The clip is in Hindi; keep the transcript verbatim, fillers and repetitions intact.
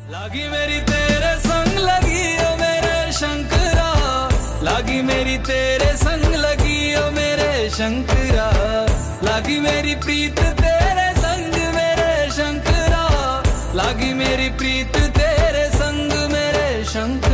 लागी मेरी तेरे संग लगी ओ मेरे शंकरा, लागी मेरी तेरे संग लगी ओ मेरे शंकरा, लागी मेरी प्रीत तेरे संग मेरे शंकरा, लागी मेरी प्रीत तेरे संग मेरे शंकरा।